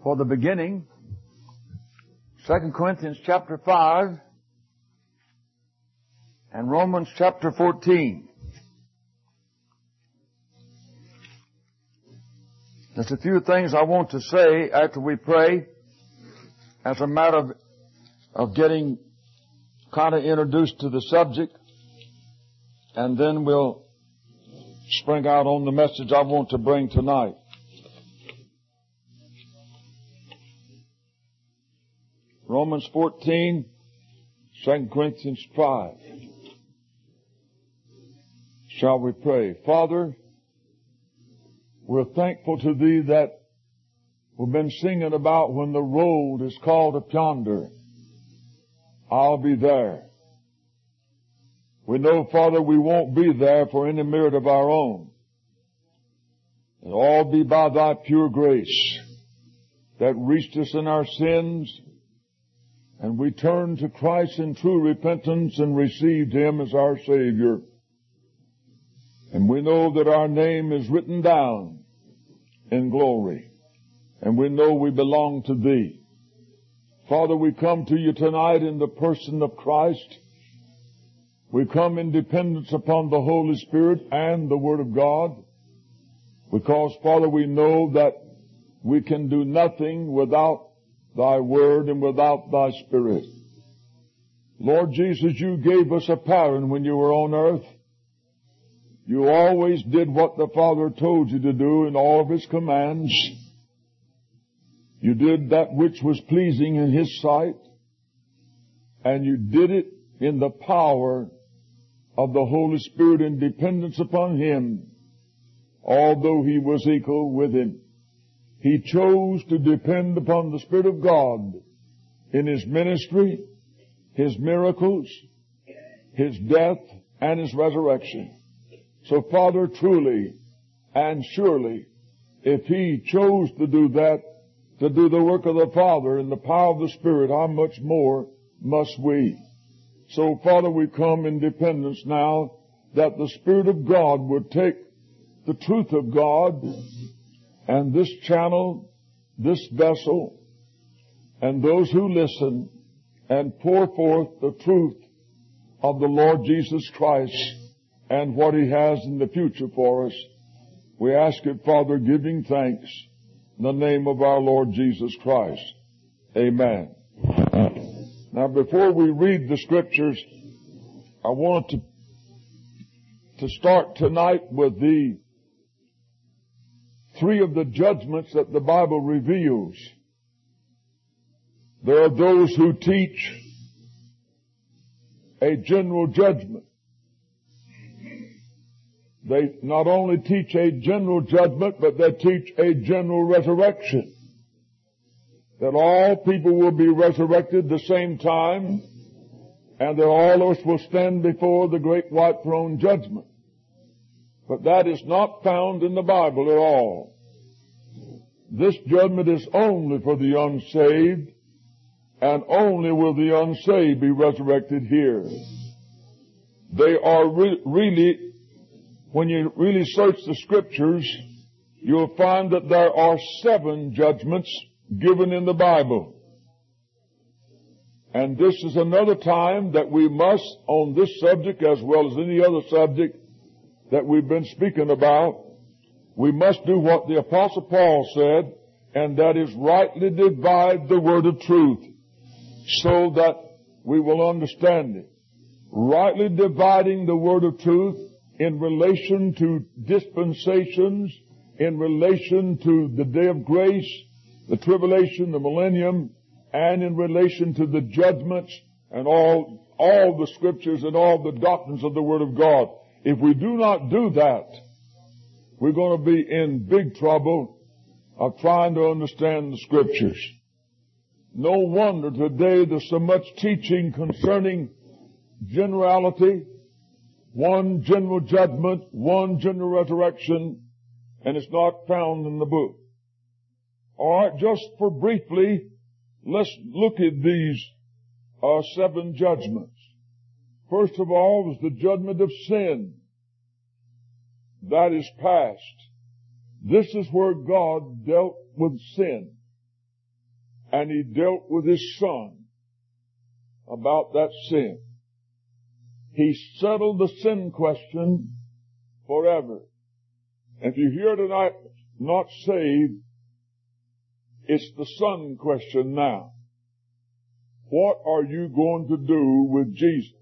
for the beginning, 2 Corinthians chapter 5 and Romans chapter 14. There's a few things I want to say after we pray as a matter of getting kind of introduced to the subject, and then we'll spring out on the message I want to bring tonight. Romans 14, 2 Corinthians 5. Shall we pray? Father, we're thankful to Thee that we've been singing about when the road is called up yonder, I'll be there. We know, Father, we won't be there for any merit of our own. It'll all be by Thy pure grace that reached us in our sins, and we turned to Christ in true repentance and received Him as our Savior. And we know that our name is written down in glory. And we know we belong to Thee. Father, we come to You tonight in the person of Christ. We come in dependence upon the Holy Spirit and the Word of God. Because, Father, we know that we can do nothing without Thy Word and without Thy Spirit. Lord Jesus, You gave us a pattern when You were on earth. You always did what the Father told You to do in all of His commands. You did that which was pleasing in His sight, and You did it in the power of the Holy Spirit in dependence upon Him, although He was equal with Him. He chose to depend upon the Spirit of God in His ministry, His miracles, His death, and His resurrection. So, Father, truly and surely, if He chose to do that, to do the work of the Father in the power of the Spirit, how much more must we? So, Father, we come in dependence now that the Spirit of God would take the truth of God and this channel, this vessel, and those who listen, and pour forth the truth of the Lord Jesus Christ and what He has in the future for us. We ask it, Father, giving thanks in the name of our Lord Jesus Christ. Amen. Now, before we read the Scriptures, I want to start tonight with the three of the judgments that the Bible reveals. There are those who teach a general judgment. They not only teach a general judgment, but they teach a general resurrection. That all people will be resurrected the same time, and that all of us will stand before the great white throne judgment. But that is not found in the Bible at all. This judgment is only for the unsaved, and only will the unsaved be resurrected here. They are really, when you really search the Scriptures, you'll find that there are 7 judgments given in the Bible. And this is another time that we must, on this subject as well as any other subject that we've been speaking about, we must do what the Apostle Paul said, and that is rightly divide the word of truth so that we will understand it. Rightly dividing the word of truth in relation to dispensations, in relation to the day of grace, the tribulation, the millennium, and in relation to the judgments and all the Scriptures and all the doctrines of the Word of God. If we do not do that, we're going to be in big trouble of trying to understand the Scriptures. No wonder today there's so much teaching concerning generality, one general judgment, one general resurrection, and it's not found in the book. All right, just for briefly, let's look at these 7 judgments. First of all was the judgment of sin. That is past. This is where God dealt with sin. and He dealt with His Son about that sin. He settled the sin question forever. And if you're here tonight not saved, it's the Son question now. What are you going to do with Jesus?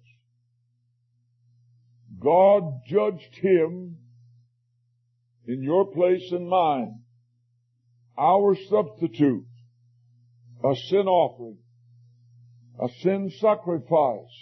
God judged Him in your place and mine, our substitute, a sin offering, a sin sacrifice.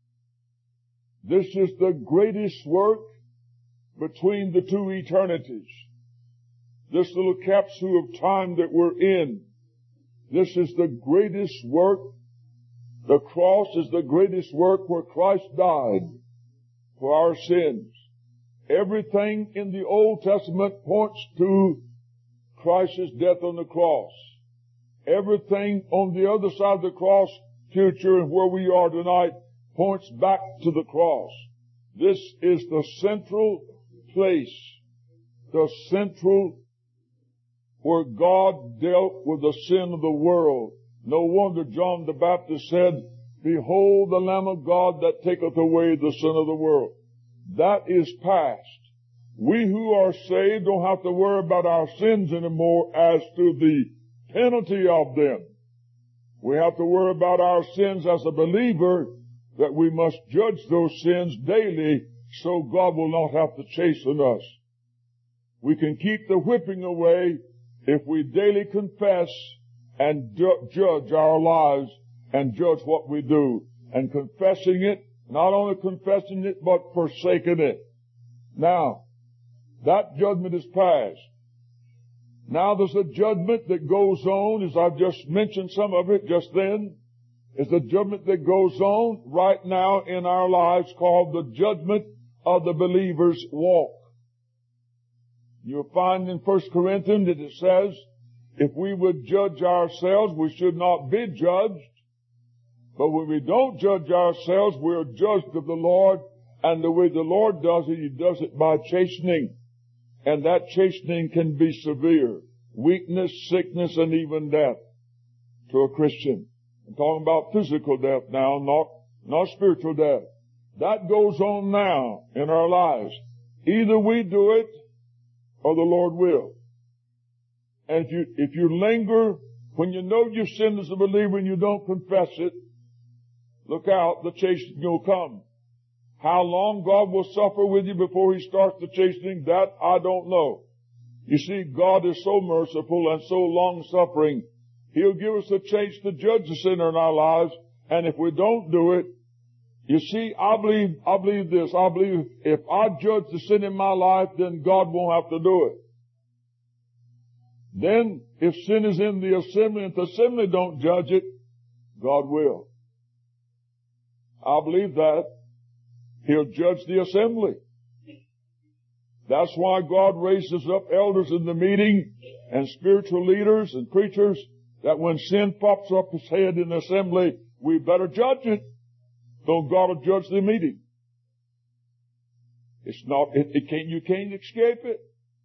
This is the greatest work between the two eternities. This little capsule of time that we're in, this is the greatest work. The cross is the greatest work where Christ died for our sins. Everything in the Old Testament points to Christ's death on the cross. Everything on the other side of the cross, future and where we are tonight, points back to the cross. This is the central place, the central where God dealt with the sin of the world. No wonder John the Baptist said, "Behold the Lamb of God that taketh away the sin of the world." That is past. We who are saved don't have to worry about our sins anymore as to the penalty of them. We have to worry about our sins as a believer, that we must judge those sins daily so God will not have to chasten us. We can keep the whipping away if we daily confess and judge our lives and judge what we do. And confessing it, not only confessing it, but forsaking it. Now, that judgment is past. Now there's a judgment that goes on, as I've just mentioned some of it just then. It's a judgment that goes on right now in our lives called the judgment of the believer's walk. You'll find in 1 Corinthians that it says, if we would judge ourselves, we should not be judged. But when we don't judge ourselves, we are judged of the Lord. And the way the Lord does it, He does it by chastening. And that chastening can be severe. Weakness, sickness, and even death to a Christian. I'm talking about physical death now, not spiritual death. That goes on now in our lives. Either we do it or the Lord will. And if you linger, when you know you've sinned as a believer and you don't confess it, look out, the chastening will come. How long God will suffer with you before He starts the chastening, that I don't know. You see, God is so merciful and so long-suffering. He'll give us a chance to judge the sinner in our lives, and if we don't do it, you see, I believe this. I believe if I judge the sin in my life, then God won't have to do it. Then, if sin is in the assembly, and if the assembly don't judge it, God will. I believe that. He'll judge the assembly. That's why God raises up elders in the meeting and spiritual leaders and preachers, that when sin pops up its head in the assembly, we better judge it. So God will judge the meeting. You can't escape it.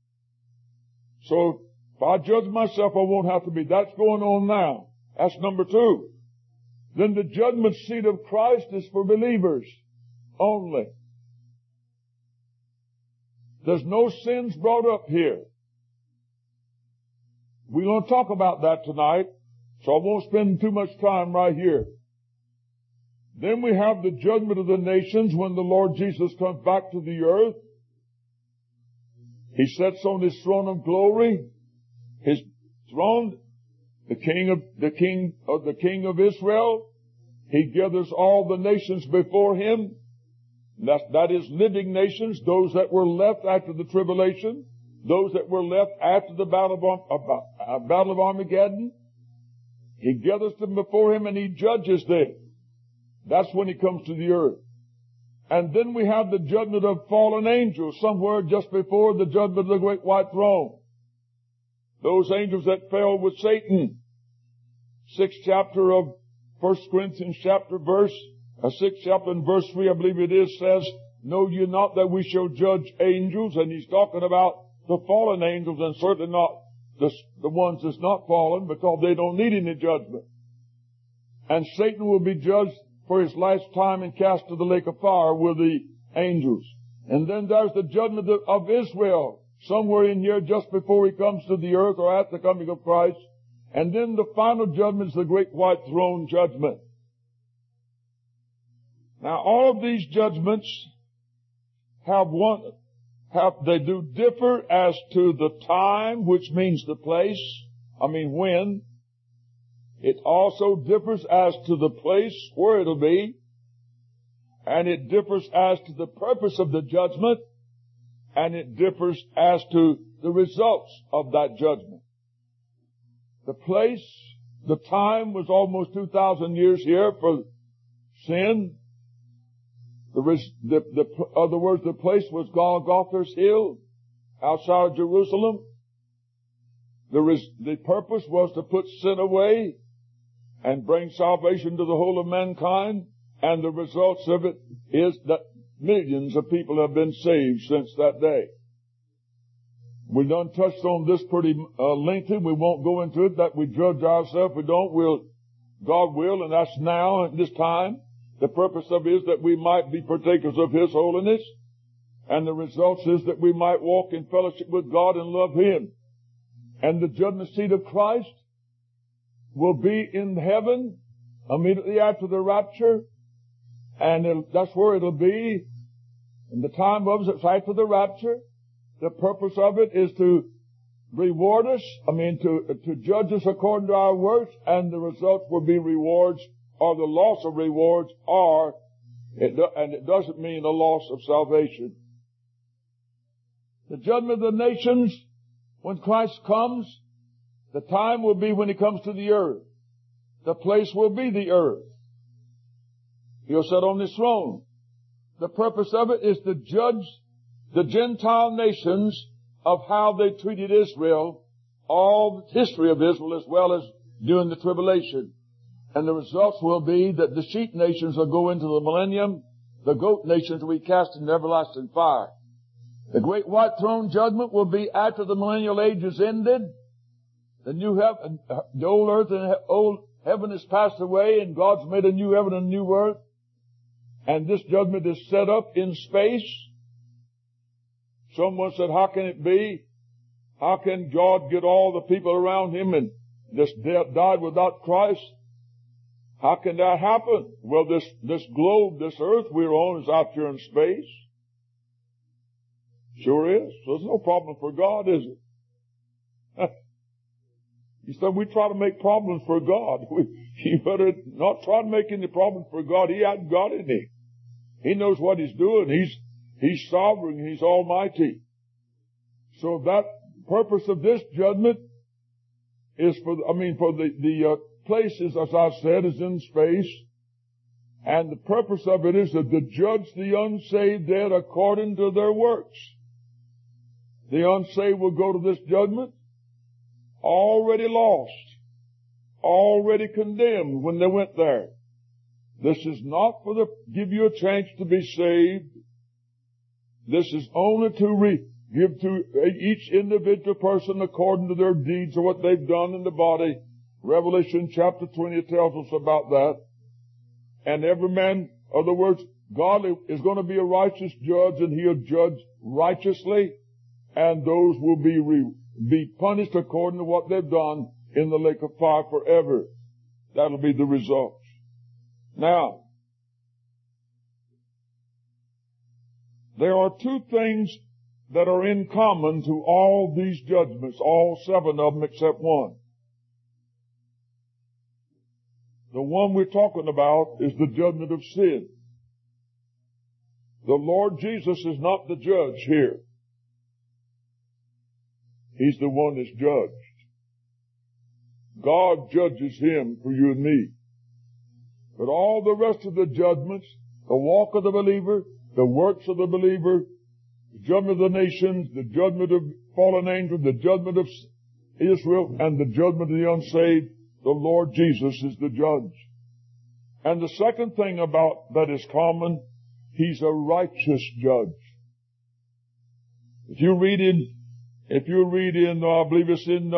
So, if I judge myself, I won't have to be. That's going on now. That's number 2. Then the judgment seat of Christ is for believers only. There's no sins brought up here. We're going to talk about that tonight, so I won't spend too much time right here. Then we have the judgment of the nations when the Lord Jesus comes back to the earth. He sits on His throne of glory. His throne, the king of Israel. He gathers all the nations before Him. That is living nations, those that were left after the tribulation, those that were left after the battle of Armageddon. He gathers them before Him and He judges them. That's when He comes to the earth. And then we have the judgment of fallen angels, somewhere just before the judgment of the great white throne. Those angels that fell with Satan. 6th chapter of 1 Corinthians verse 6th chapter and verse 3, I believe it is, says, know ye not that we shall judge angels? And he's talking about the fallen angels and certainly not the ones that's not fallen, because they don't need any judgment. And Satan will be judged for his last time and cast to the lake of fire with the angels. And then there's the judgment of Israel, somewhere in here just before he comes to the earth or at the coming of Christ. And then the final judgment is the great white throne judgment. Now all of these judgments they do differ as to the time, which means the place, when. It also differs as to the place where it'll be. And it differs as to the purpose of the judgment. And it differs as to the results of that judgment. The place, the time was almost 2,000 years here for sin. Other words, the place was Golgotha's Hill, outside of Jerusalem. The purpose was to put sin away and bring salvation to the whole of mankind. And the results of it is that millions of people have been saved since that day. We done touched on this pretty lengthy. We won't go into it, that we judge ourselves. We don't. God will, and that's now at this time. The purpose of it is that we might be partakers of His holiness. And the results is that we might walk in fellowship with God and love Him. And the judgment seat of Christ will be in heaven immediately after the rapture. And that's where it'll be. And the time of it, it's after the rapture. The purpose of it is to reward us, to judge us according to our works, and the results will be rewards, or the loss of rewards, and it doesn't mean a loss of salvation. The judgment of the nations, when Christ comes, the time will be when He comes to the earth. The place will be the earth. He'll sit on His throne. The purpose of it is to judge the Gentile nations of how they treated Israel, all the history of Israel, as well as during the tribulation. And the results will be that the sheep nations will go into the millennium, the goat nations will be cast into everlasting fire. The great white throne judgment will be after the millennial age is ended. The new heaven, the old earth and old heaven has passed away, and God's made a new heaven and a new earth. And this judgment is set up in space. Someone said, how can it be? How can God get all the people around Him and just died without Christ? How can that happen? Well, this globe, this earth we're on is out here in space. Sure is. So there's no problem for God, is it? You said we try to make problems for God. You better not try to make any problems for God. He hasn't got any. He knows what He's doing. He's sovereign. He's almighty. So that purpose of this judgment is the places, as I said, is in space. And the purpose of it is to judge the unsaved dead according to their works. The unsaved will go to this judgment already lost, already condemned when they went there. This is not give you a chance to be saved. This is only to give to each individual person according to their deeds or what they've done in the body. Revelation chapter 20 tells us about that. And every man, in other words, God is going to be a righteous judge, and He'll judge righteously, and those will be punished according to what they've done in the lake of fire forever. That'll be the results. Now, there are two things that are in common to all these judgments, all 7 of them except one. The one we're talking about is the judgment of sin. The Lord Jesus is not the judge here. He's the one that's judged. God judges Him for you and me. But all the rest of the judgments, the walk of the believer, the works of the believer, the judgment of the nations, the judgment of fallen angels, the judgment of Israel, and the judgment of the unsaved, the Lord Jesus is the judge. And the second thing about that is common, He's a righteous judge. If you read in If you read in, I believe it's in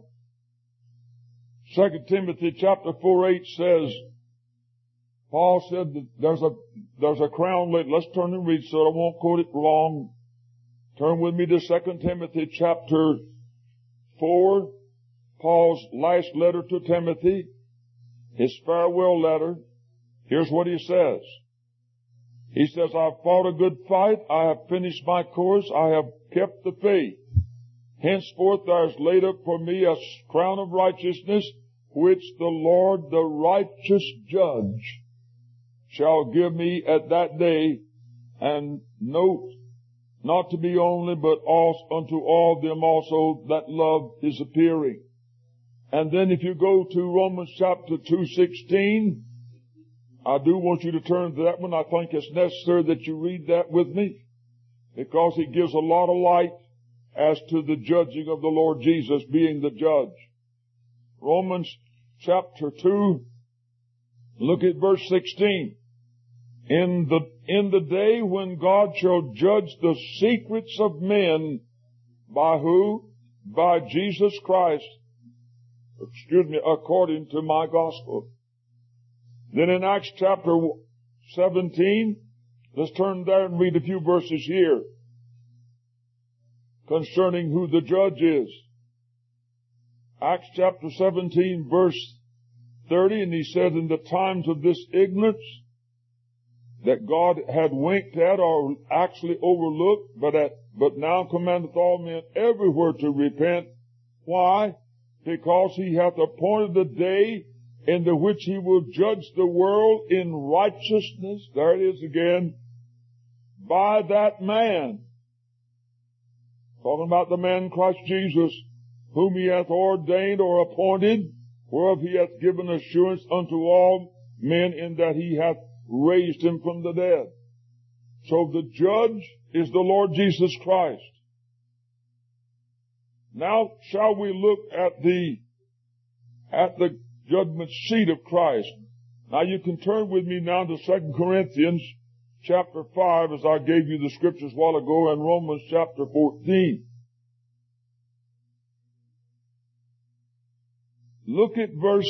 2 Timothy chapter 4:8 says, Paul said that there's a crown laid. Let's turn and read so I won't quote it wrong. Turn with me to 2 Timothy chapter 4, Paul's last letter to Timothy, his farewell letter. Here's what he says. He says, I've fought a good fight. I have finished my course. I have kept the faith. Henceforth there is laid up for me a crown of righteousness, which the Lord, the righteous judge, shall give me at that day, and note, not to me only, but also unto all them also that love his appearing. And then if you go to Romans chapter 2:16, I do want you to turn to that one. I think it's necessary that you read that with me, because it gives a lot of light as to the judging of the Lord Jesus being the judge. Romans chapter 2, look at verse 16. In the day when God shall judge the secrets of men, by who? By Jesus Christ, according to my gospel. Then in Acts chapter 17, let's turn there and read a few verses here concerning who the judge is. Acts chapter 17 verse 30, and he said, in the times of this ignorance that God had winked at or actually overlooked, but now commandeth all men everywhere to repent. Why? Because he hath appointed the day in the which he will judge the world in righteousness. There it is again. By that man. Talking about the man Christ Jesus, whom he hath ordained or appointed, whereof he hath given assurance unto all men, in that he hath raised him from the dead. So the judge is the Lord Jesus Christ. Now shall we look at the judgment seat of Christ. Now you can turn with me now to 2 Corinthians chapter 5, as I gave you the scriptures a while ago, and Romans chapter 14. Look at verse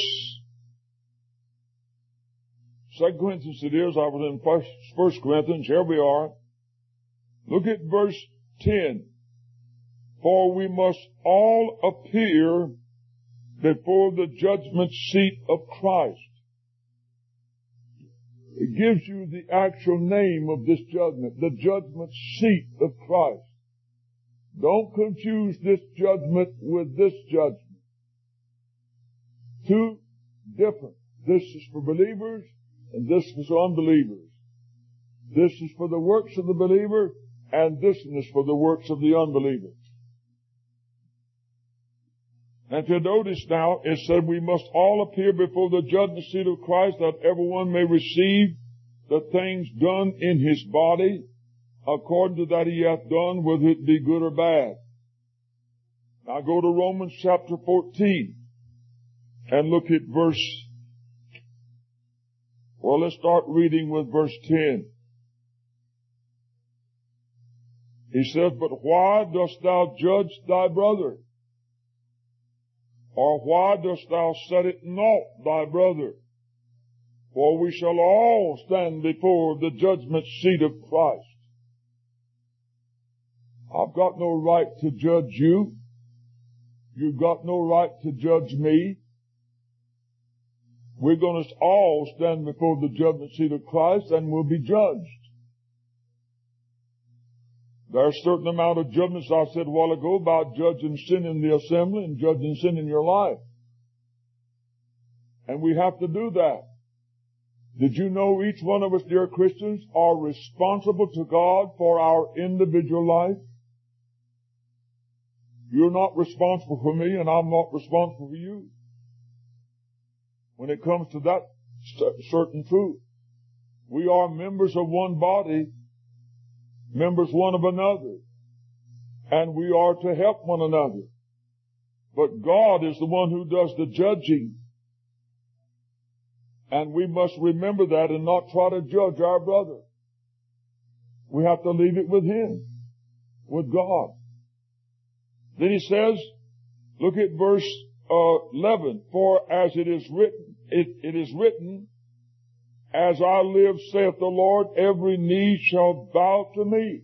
2 Corinthians it is. I was in 1 Corinthians. Here we are. Look at verse 10. For we must all appear before the judgment seat of Christ. It gives you the actual name of this judgment, the judgment seat of Christ. Don't confuse this judgment with this judgment. Two different. This is for believers and this is for unbelievers. This is for the works of the believer and this is for the works of the unbeliever. And if you notice now, it said we must all appear before the judgment seat of Christ, that everyone may receive the things done in his body according to that he hath done, whether it be good or bad. Now go to Romans chapter 14 and look at let's start reading with verse 10. He says, but why dost thou judge thy brother? Or why dost thou set at naught thy brother? For we shall all stand before the judgment seat of Christ. I've got no right to judge you. You've got no right to judge me. We're going to all stand before the judgment seat of Christ and we'll be judged. There's a certain amount of judgments I said a while ago about judging sin in the assembly and judging sin in your life. And we have to do that. Did you know each one of us, dear Christians, are responsible to God for our individual life? You're not responsible for me and I'm not responsible for you. When it comes to that certain truth, we are members of one body, members one of another, and we are to help one another. But God is the one who does the judging. And we must remember that and not try to judge our brother. We have to leave it with Him, with God. Then he says, look at verse 11. For as it is written, as I live, saith the Lord, every knee shall bow to me,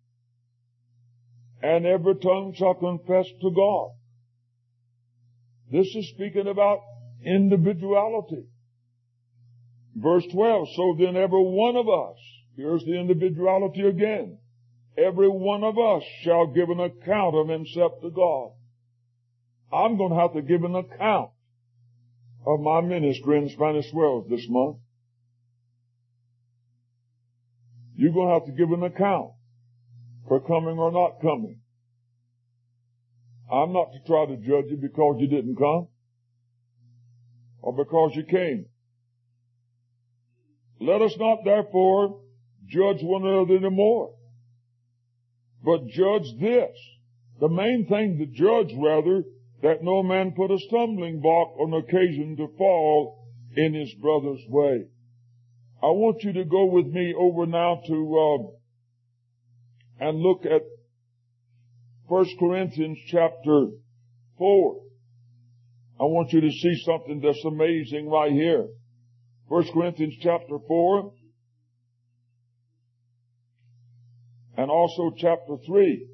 and every tongue shall confess to God. This is speaking about individuality. Verse 12, so then every one of us, here's the individuality again, every one of us shall give an account of himself to God. I'm going to have to give an account of my ministry in Spanish Wells this month. You're going to have to give an account for coming or not coming. I'm not to try to judge you because you didn't come or because you came. Let us not therefore judge one another anymore, but judge this. The main thing to judge, rather, that no man put a stumbling block on occasion to fall in his brother's way. I want you to go with me over now to and look at 1 Corinthians chapter 4. I want you to see something that's amazing right here. 1 Corinthians chapter 4 and also chapter 3.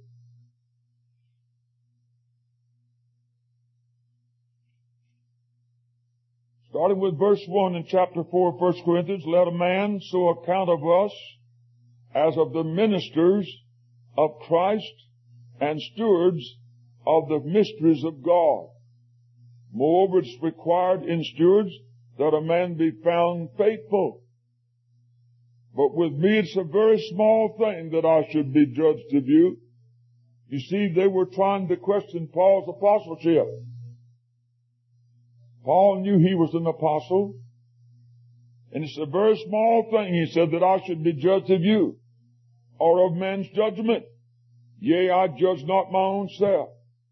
Starting with verse 1 in chapter 4 of 1 Corinthians, let a man so account of us as of the ministers of Christ and stewards of the mysteries of God. Moreover, it's required in stewards that a man be found faithful. But with me, it's a very small thing that I should be judged of you. You see, they were trying to question Paul's apostleship. Paul knew he was an apostle, and it's a very small thing, he said, that I should be judged of you, or of man's judgment. Yea, I judge not my own self.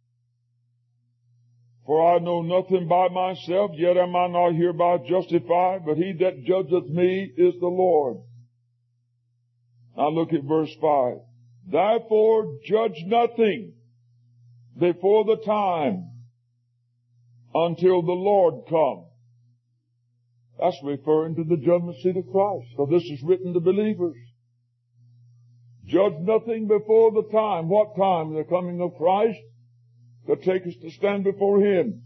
For I know nothing by myself, yet am I not hereby justified, but he that judgeth me is the Lord. Now look at verse 5. Therefore judge nothing before the time, until the Lord come. That's referring to the judgment seat of Christ. So this is written to believers. Judge nothing before the time. What time? The coming of Christ to take us to stand before Him,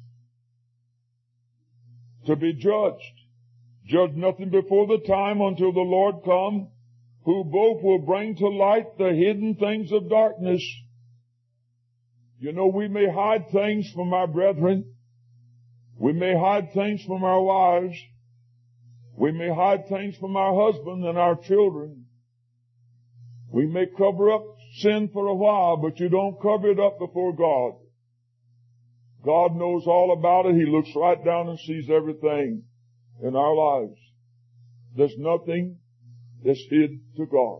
to be judged. Judge nothing before the time until the Lord come, who both will bring to light the hidden things of darkness. You know, we may hide things from our brethren. We may hide things from our wives. We may hide things from our husband and our children. We may cover up sin for a while, but you don't cover it up before God. God knows all about it. He looks right down and sees everything in our lives. There's nothing that's hid to God.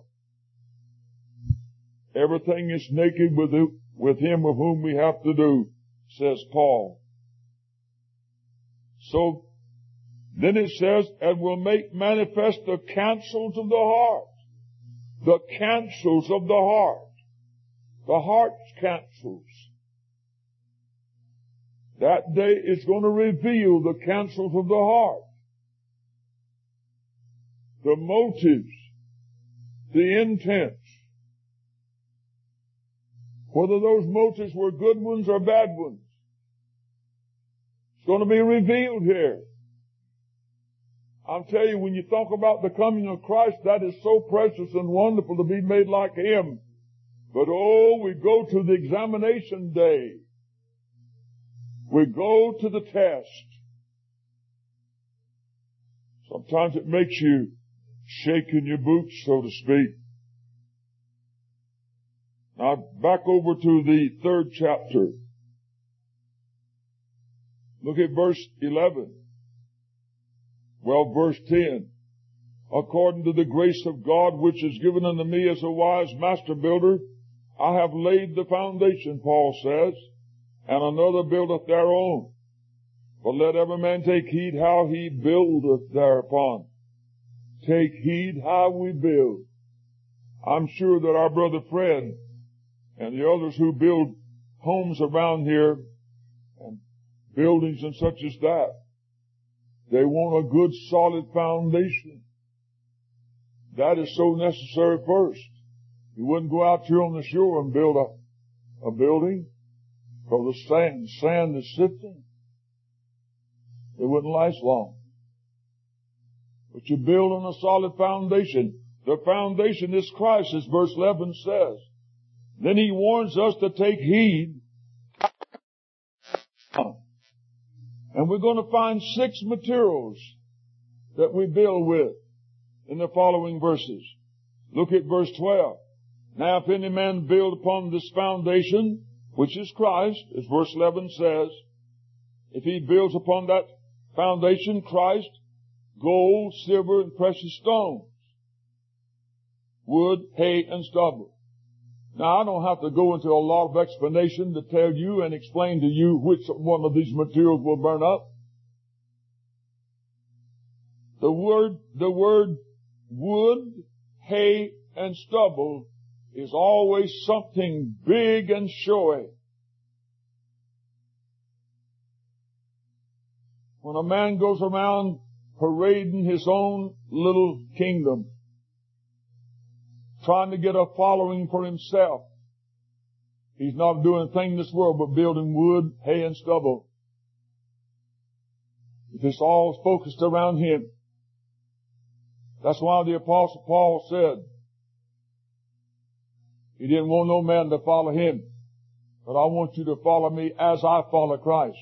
Everything is naked with Him with whom we have to do, says Paul. So, then it says, and will make manifest the counsels of the heart. The counsels of the heart. The heart's counsels. That day is going to reveal the counsels of the heart. The motives. The intents. Whether those motives were good ones or bad ones. It's going to be revealed here. I'll tell you, when you talk about the coming of Christ, that is so precious and wonderful to be made like Him. But oh, we go to the examination day. We go to the test. Sometimes it makes you shake in your boots, so to speak. Now, back over to the 3rd chapter. Look at verse 11. Well, verse 10. According to the grace of God which is given unto me as a wise master builder, I have laid the foundation, Paul says, and another buildeth thereon. But let every man take heed how he buildeth thereupon. Take heed how we build. I'm sure that our brother Fred and the others who build homes around here and buildings and such as that, they want a good solid foundation. That is so necessary first. You wouldn't go out here on the shore and build a building because the sand is sifting. It wouldn't last long. But you build on a solid foundation. The foundation is Christ, as verse 11 says. Then he warns us to take heed. And we're going to find 6 materials that we build with in the following verses. Look at verse 12. Now if any man build upon this foundation, which is Christ, as verse 11 says, if he builds upon that foundation, Christ, gold, silver, and precious stones, wood, hay, and stubble. Now I don't have to go into a lot of explanation to tell you and explain to you which one of these materials will burn up. The word wood, hay, and stubble is always something big and showy. When a man goes around parading his own little kingdom, trying to get a following for himself, he's not doing a thing in this world but building wood, hay, and stubble. If it's all focused around him. That's why the Apostle Paul said he didn't want no man to follow him, but I want you to follow me as I follow Christ.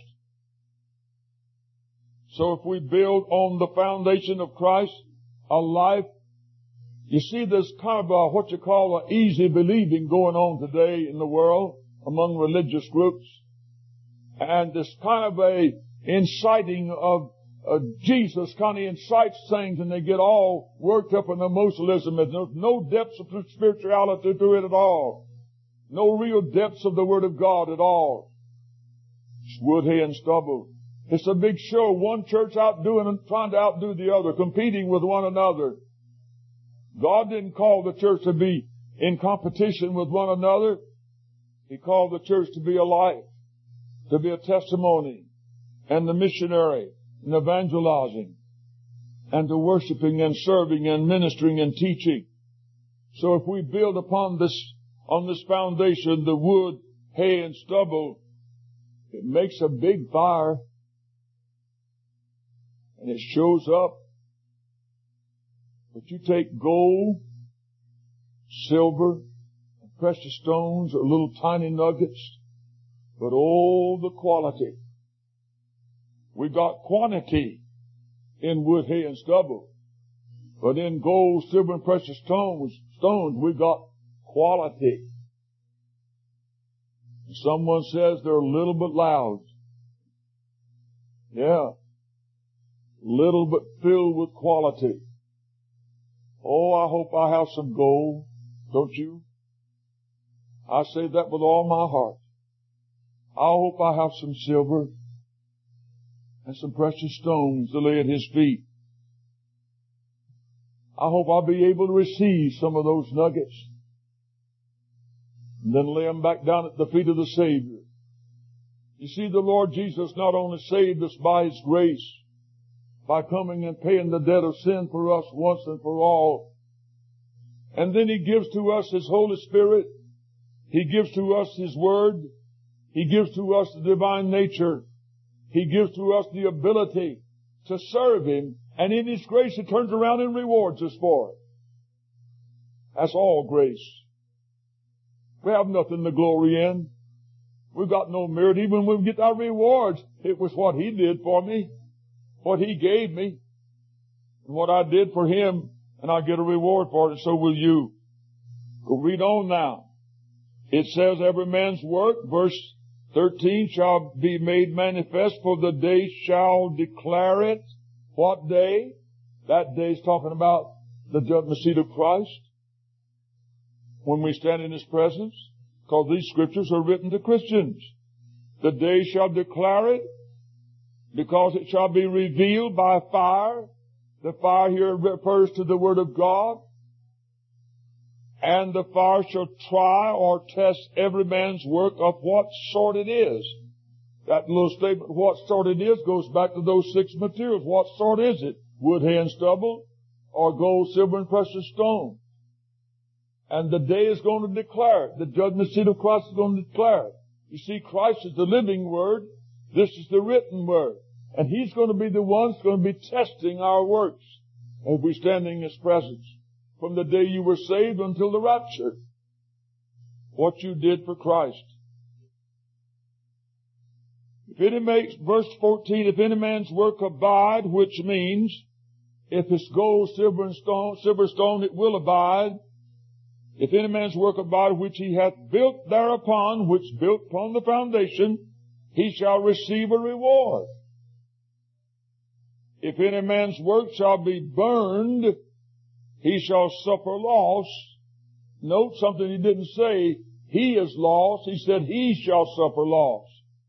So if we build on the foundation of Christ, a life, you see there's kind of what you call an easy believing going on today in the world among religious groups. And this kind of a inciting of Jesus kind of incites things and they get all worked up in emotionalism. There's no depths of spirituality to it at all. No real depths of the Word of God at all. It's wood, hay, and stubble. It's a big show. One church outdoing and trying to outdo the other, competing with one another. God didn't call the church to be in competition with one another. He called the church to be a light, to be a testimony, and the missionary, and evangelizing, and to worshiping and serving and ministering and teaching. So if we build upon on this foundation, the wood, hay, and stubble, it makes a big fire. And it shows up. But you take gold, silver, and precious stones, or little tiny nuggets, but all the quality. We got quantity in wood, hay, and stubble. But in gold, silver, and precious stones, we got quality. Someone says they're a little bit loud. Yeah. Little but filled with quality. Oh, I hope I have some gold. Don't you? I say that with all my heart. I hope I have some silver and some precious stones to lay at His feet. I hope I'll be able to receive some of those nuggets and then lay them back down at the feet of the Savior. You see, the Lord Jesus not only saved us by His grace, by coming and paying the debt of sin for us once and for all, and then He gives to us His Holy Spirit. He gives to us His Word. He gives to us the divine nature. He gives to us the ability to serve Him, and in His grace He turns around and rewards us for it. That's all grace. We have nothing to glory in. We've got no merit. Even when we get our rewards, it was what He did for me, what He gave me, and what I did for Him, and I get a reward for it, and so will you. Go read on now. It says every man's work, verse 13, shall be made manifest, for the day shall declare it. What day? That day is talking about the judgment seat of Christ. When we stand in His presence, because these scriptures are written to Christians. The day shall declare it, because it shall be revealed by fire. The fire here refers to the Word of God. And the fire shall try or test every man's work of what sort it is. That little statement, what sort it is, goes back to those 6 materials. What sort is it? Wood, hay, and stubble, or gold, silver, and precious stone? And the day is going to declare it. The judgment seat of Christ is going to declare it. You see, Christ is the living Word. This is the written Word. And He's going to be the one that's going to be testing our works as we stand in His presence. From the day you were saved until the rapture. What you did for Christ. If any makes, verse 14, if any man's work abide, which means, if it's gold, silver, and stone, it will abide. If any man's work abide, which he hath built thereupon, which built upon the foundation, he shall receive a reward. If any man's work shall be burned, he shall suffer loss. Note something he didn't say, he is lost. He said he shall suffer loss.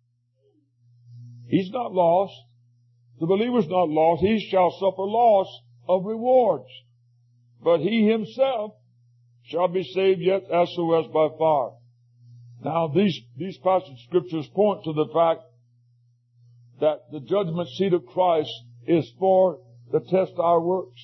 He's not lost. The believer's not lost. He shall suffer loss of rewards. But he himself shall be saved, yet as so as by fire. Now these passage scriptures point to the fact that the judgment seat of Christ is for to test our works.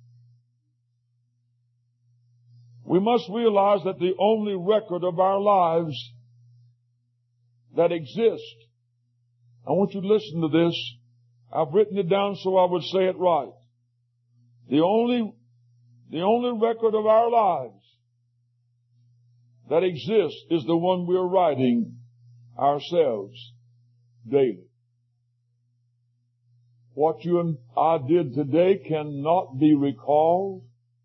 We must realize that the only record of our lives that exists, I want you to listen to this. I've written it down so I would say it right. The only record of our lives that exists is the one we're writing ourselves daily. What you and I did today cannot be recalled.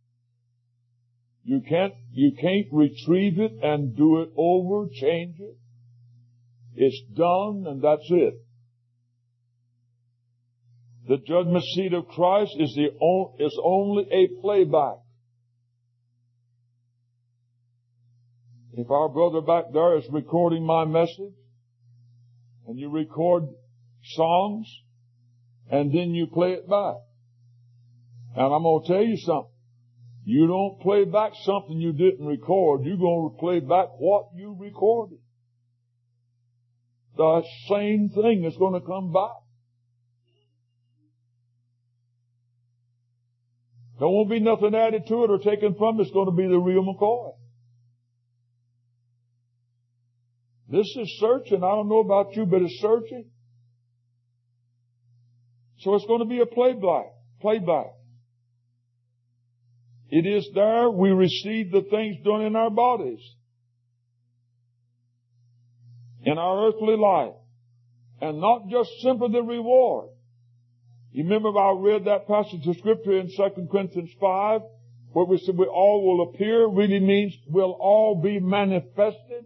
You can't retrieve it and do it over, change it. It's done and that's it. The judgment seat of Christ is only a playback. If our brother back there is recording my message, and you record songs, and then you play it back. And I'm going to tell you something. You don't play back something you didn't record. You're going to play back what you recorded. The same thing is going to come back. There won't be nothing added to it or taken from it. It's going to be the real McCoy. This is searching. I don't know about you, but it's searching. So it's going to be a playback. It is there we receive the things done in our bodies, in our earthly life, and not just simply the reward. You remember I read that passage of scripture in 2 Corinthians 5, where we said we all will appear, really means we'll all be manifested.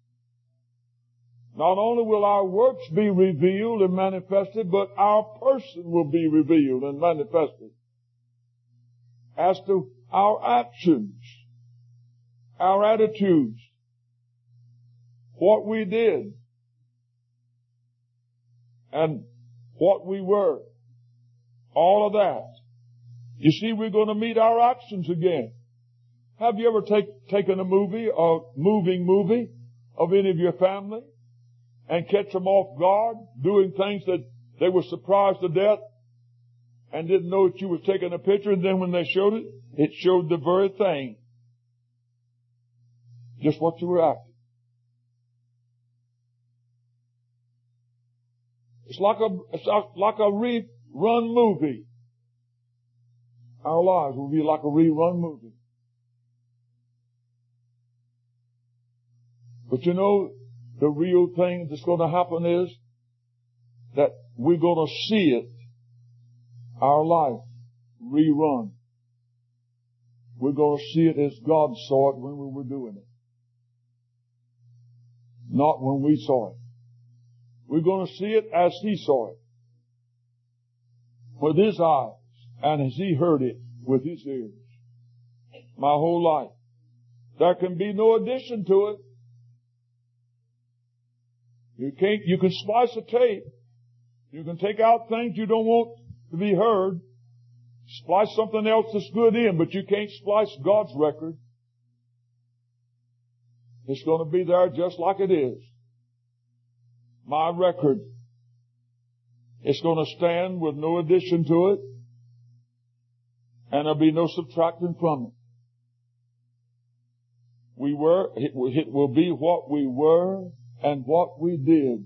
Not only will our works be revealed and manifested, but our person will be revealed and manifested. As to our actions, our attitudes, what we did, and what we were. All of that. You see, we're going to meet our actions again. Have you ever taken a movie, a moving movie, of any of your family, and catch them off guard, doing things that they were surprised to death, and didn't know that you was taking a picture, and then when they showed it, it showed the very thing. Just what you were acting. It's like a rerun movie. Our lives will be like a rerun movie. But you know, the real thing that's going to happen is that we're going to see it, our life, rerun. We're going to see it as God saw it when we were doing it. Not when we saw it. We're going to see it as He saw it. With His eyes, and as He heard it with His ears. My whole life. There can be no addition to it. You can splice a tape. You can take out things you don't want to be heard. Splice something else that's good in, but you can't splice God's record. It's going to be there just like it is. My record, it's going to stand with no addition to it, and there'll be no subtracting from it. It will be what we were and what we did.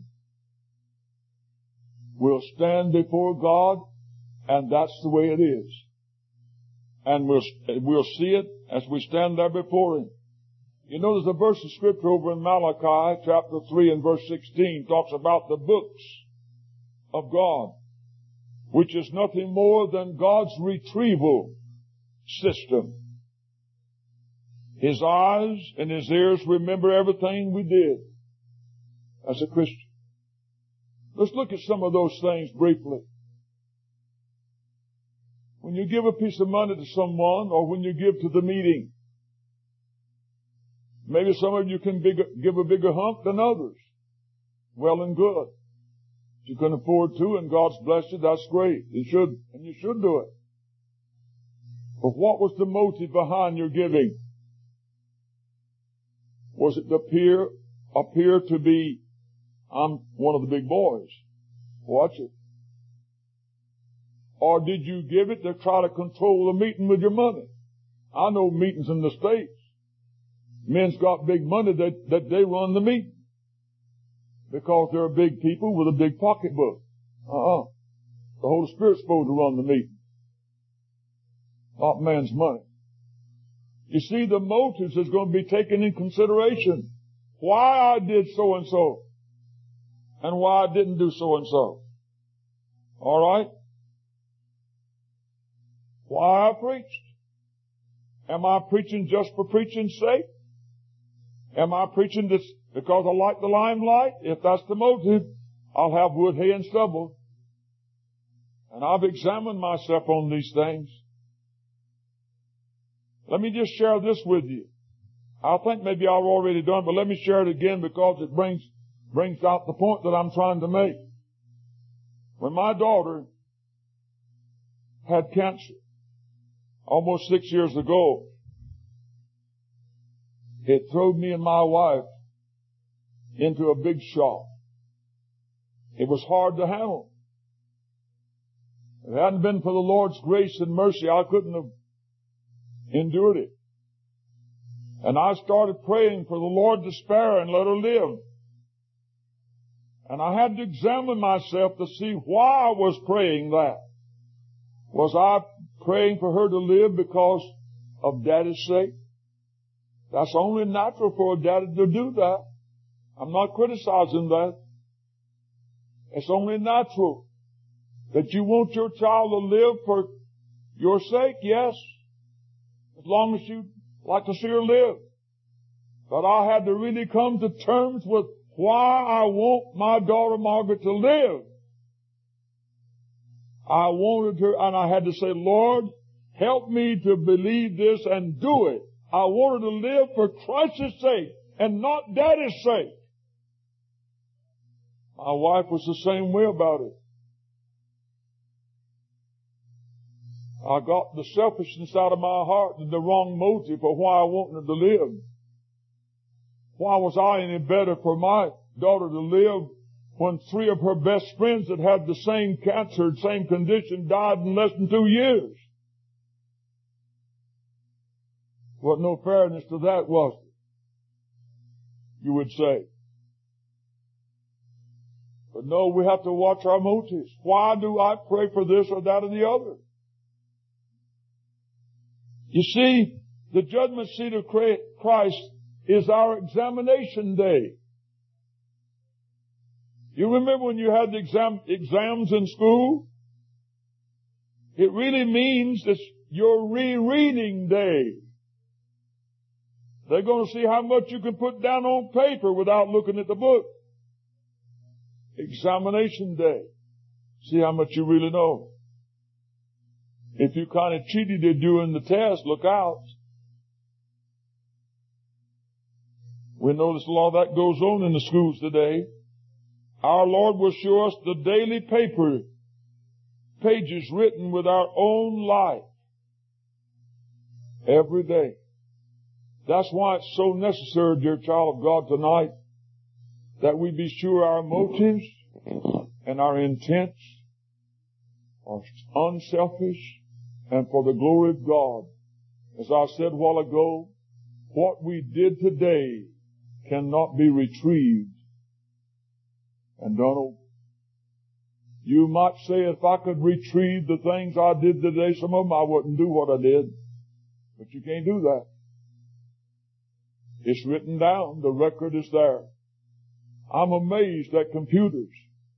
We'll stand before God, and that's the way it is. And we'll see it as we stand there before Him. You know, there's a verse of Scripture over in Malachi, chapter 3 and verse 16, talks about the books of God, which is nothing more than God's retrieval system. His eyes and His ears remember everything we did as a Christian. Let's look at some of those things briefly. When you give a piece of money to someone, or when you give to the meeting, maybe some of you can give a bigger hump than others. Well and good. If you can afford to and God's blessed you, that's great. You should do it. But what was the motive behind your giving? Was it to appear to be, I'm one of the big boys? Watch it. Or did you give it to try to control the meeting with your money? I know meetings in the States. Men's got big money that they run the meeting. Because they're big people with a big pocketbook. The Holy Spirit's supposed to run the meeting. Not man's money. You see, the motives is going to be taken in consideration. Why I did so and so. And why I didn't do so and so. Alright? Why I preached. Am I preaching just for preaching's sake? Am I preaching this because I like the limelight? If that's the motive, I'll have wood, hay, and stubble. And I've examined myself on these things. Let me just share this with you. I think maybe I've already done, but let me share it again because it brings out the point that I'm trying to make. When my daughter had cancer almost 6 years ago, it threw me and my wife into a big shock. It was hard to handle. If it hadn't been for the Lord's grace and mercy, I couldn't have endured it. And I started praying for the Lord to spare her and let her live. And I had to examine myself to see why I was praying that. Was I praying for her to live because of Daddy's sake? That's only natural for a daddy to do that. I'm not criticizing that. It's only natural that you want your child to live for your sake, yes. As long as you like to see her live. But I had to really come to terms with why I want my daughter Margaret to live. I wanted her, and I had to say, Lord, help me to believe this and do it. I wanted to live for Christ's sake and not Daddy's sake. My wife was the same way about it. I got the selfishness out of my heart and the wrong motive for why I wanted her to live. Why was I any better for my daughter to live when 3 of her best friends that had the same cancer, same condition, died in less than 2 years? Wasn't no fairness to that, was there? You would say. But no, we have to watch our motives. Why do I pray for this or that or the other? You see, the judgment seat of Christ is our examination day. You remember when you had the exams in school? It really means it's your rereading day. They're going to see how much you can put down on paper without looking at the book. Examination day. See how much you really know. If you kind of cheated it during the test, look out. We notice a lot of that goes on in the schools today. Our Lord will show us the daily paper pages written with our own life every day. That's why it's so necessary, dear child of God, tonight, that we be sure our motives and our intents are unselfish and for the glory of God. As I said a while ago, what we did today cannot be retrieved and done over. You might say, if I could retrieve the things I did today, some of them I wouldn't do what I did. But you can't do that. It's written down. The record is there. I'm amazed at computers.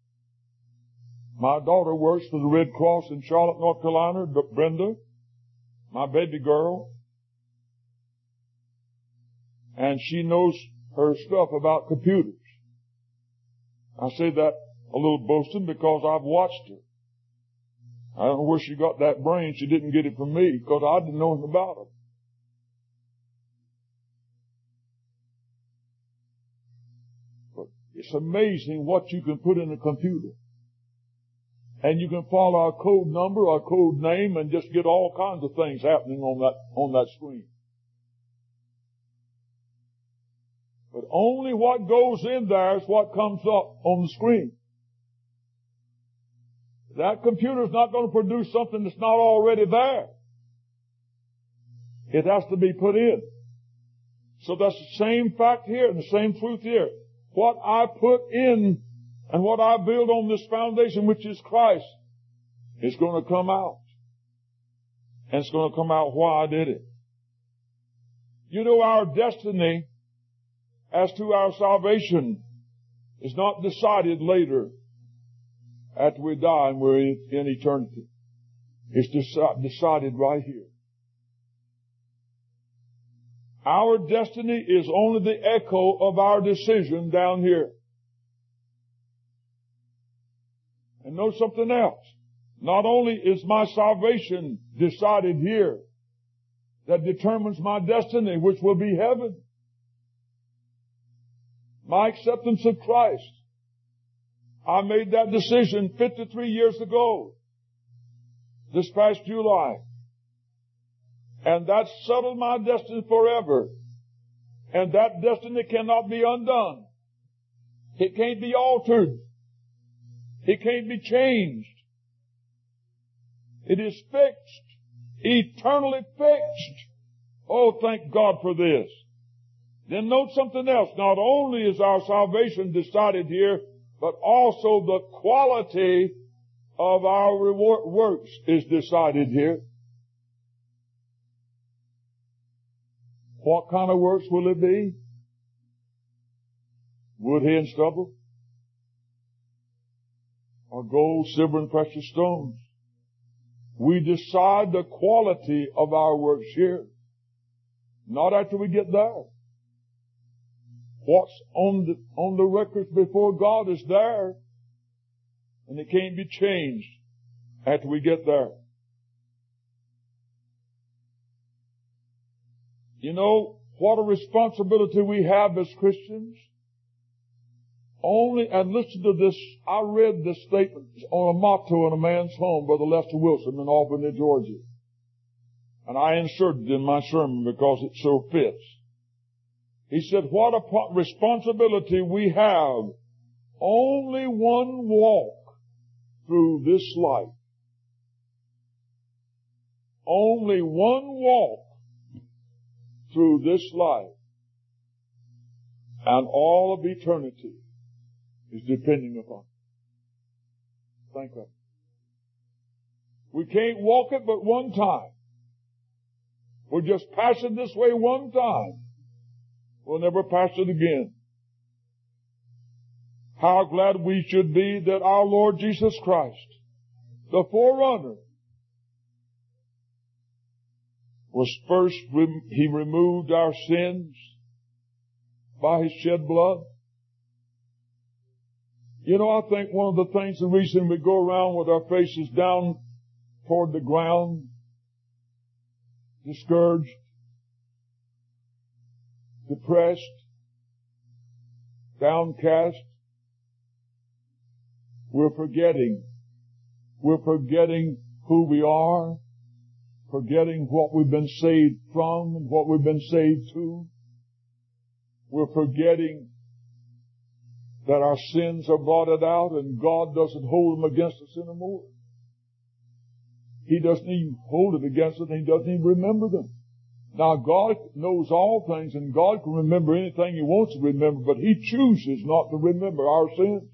My daughter works for the Red Cross in Charlotte, North Carolina, Brenda, my baby girl. And she knows her stuff about computers. I say that a little boasting because I've watched her. I don't know where she got that brain. She didn't get it from me because I didn't know anything about them. But it's amazing what you can put in a computer. And you can follow a code number or a code name and just get all kinds of things happening on that screen. But only what goes in there is what comes up on the screen. That computer is not going to produce something that's not already there. It has to be put in. So that's the same fact here and the same truth here. What I put in and what I build on this foundation, which is Christ, is going to come out. And it's going to come out why I did it. You know, our destiny as to our salvation is not decided later after we die and we're in eternity. It's decided right here. Our destiny is only the echo of our decision down here. And know something else. Not only is my salvation decided here, that determines my destiny, which will be heaven. My acceptance of Christ. I made that decision 53 years ago, this past July. And that settled my destiny forever. And that destiny cannot be undone. It can't be altered. It can't be changed. It is fixed. Eternally fixed. Oh, thank God for this. Then note something else. Not only is our salvation decided here, but also the quality of our works is decided here. What kind of works will it be? Wood, hay, and stubble? Or gold, silver, and precious stones? We decide the quality of our works here. Not after we get there. What's on the records before God is there. And it can't be changed after we get there. You know, what a responsibility we have as Christians. And listen to this, I read this statement on a motto in a man's home, Brother Lester Wilson in Albany, Georgia. And I inserted it in my sermon because it so fits. He said, what a responsibility we have. Only one walk through this life. Only one walk through this life. And all of eternity is depending upon it. Think of it. We can't walk it but one time. We'll just pass it this way one time. We'll never pass it again. How glad we should be that our Lord Jesus Christ, the forerunner, was first, He removed our sins by His shed blood. You know, I think one of the things, the reason we go around with our faces down toward the ground, discouraged, depressed, downcast, we're forgetting who we are. forgetting what we've been saved from and what we've been saved to. We're forgetting that our sins are blotted out and God doesn't hold them against us anymore. He doesn't even hold it against us, and He doesn't even remember them. Now, God knows all things, and God can remember anything He wants to remember, but He chooses not to remember our sins.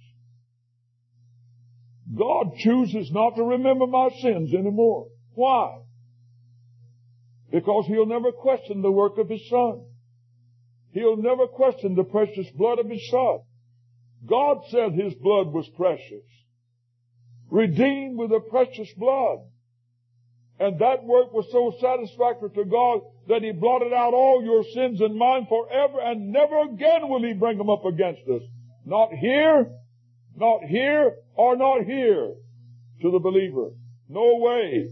God chooses not to remember my sins anymore. Why? Because He'll never question the work of His Son. He'll never question the precious blood of His Son. God said His blood was precious, redeemed with a precious blood. And that work was so satisfactory to God that He blotted out all your sins and mine forever, and never again will He bring them up against us. Not here, or not here to the believer. No way.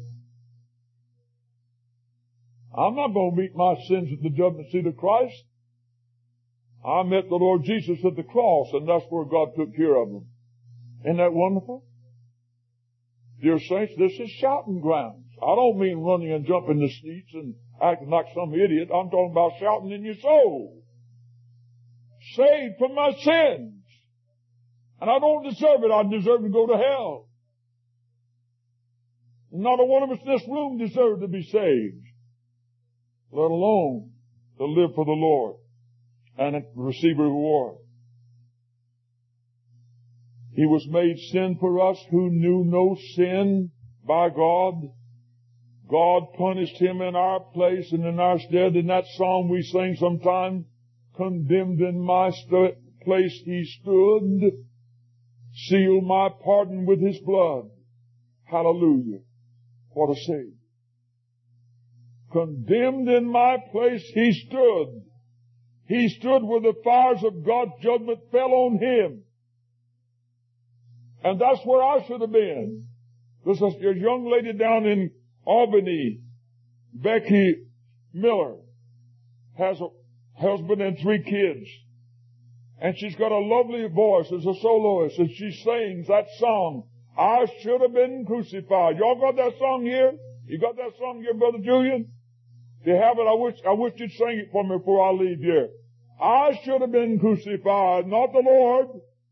I'm not going to meet my sins at the judgment seat of Christ. I met the Lord Jesus at the cross, and that's where God took care of them. Isn't that wonderful? Dear saints, this is shouting grounds. I don't mean running and jumping the seats and acting like some idiot. I'm talking about shouting in your soul. Saved from my sins. And I don't deserve it. I deserve to go to hell. Not a one of us in this room deserves to be saved, let alone to live for the Lord and receive a reward. He was made sin for us who knew no sin by God. God punished Him in our place and in our stead. In that song we sing sometimes, condemned in my place He stood, sealed my pardon with His blood. Hallelujah. What a Savior. Condemned in my place He stood. He stood where the fires of God's judgment fell on Him. And that's where I should have been. There's a young lady down in Albany, Becky Miller, has a husband and 3 kids. And she's got a lovely voice as a soloist, and she sings that song, I Should Have Been Crucified. Y'all got that song here? You got that song here, Brother Julian? If you have it, I wish you'd sing it for me before I leave here. I should have been crucified, not the Lord.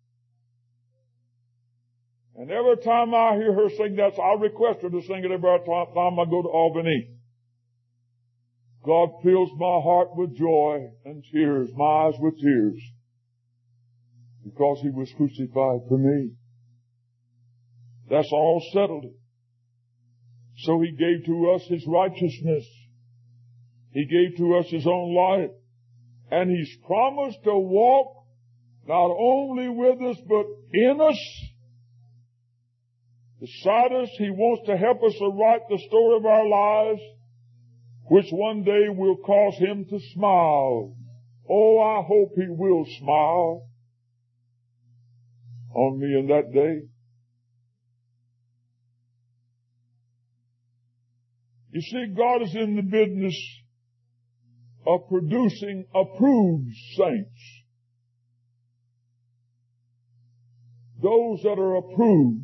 And every time I hear her sing that, I request her to sing it every time I go to Albany. God fills my heart with joy and tears, my eyes with tears, because He was crucified for me. That's all settled. So He gave to us His righteousness. He gave to us His own life. And He's promised to walk not only with us, but in us. Beside us, He wants to help us to write the story of our lives, which one day will cause Him to smile. Oh, I hope He will smile on me in that day. You see, God is in the business of producing approved saints. Those that are approved.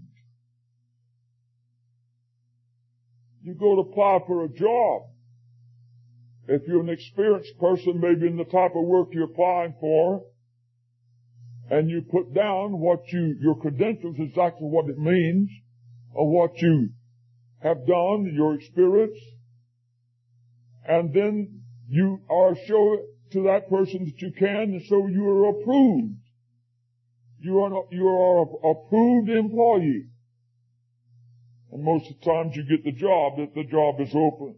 You go to apply for a job. If you're an experienced person, maybe in the type of work you're applying for, and you put down your credentials, exactly what it means, or what you have done, your experience, and then you are show to that person that you can, and so you are approved. You are an approved employee. And most of the times you get the job if the job is open.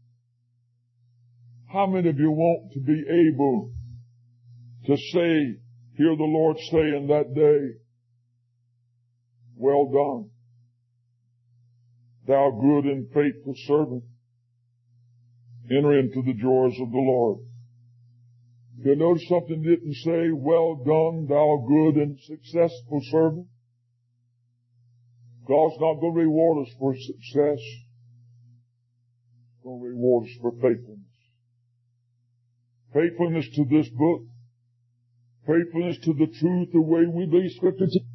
How many of you want to be able to say, hear the Lord say in that day, well done, thou good and faithful servant, enter into the joys of the Lord. You notice something didn't say, well done, thou good and successful servant? God's not going to reward us for success. He's going to reward us for faithfulness. Faithfulness to this book. Faithfulness to the truth, the way we believe Scripture.